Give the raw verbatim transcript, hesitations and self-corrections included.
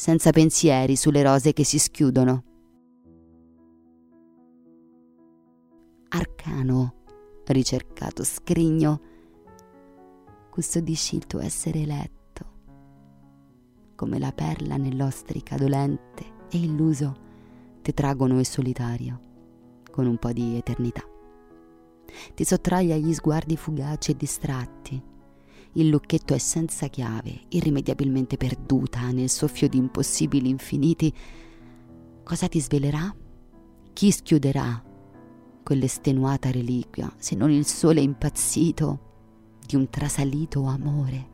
senza pensieri sulle rose che si schiudono. Arcano, ricercato, scrigno, custodisci il tuo essere eletto, come la perla nell'ostrica dolente e illuso, tetragono e solitario, con un po' di eternità. Ti sottrai agli sguardi fugaci e distratti. Il lucchetto è senza chiave, irrimediabilmente perduta nel soffio di impossibili infiniti. Cosa ti svelerà? Chi schiuderà quell'estenuata reliquia, se non il sole impazzito di un trasalito amore?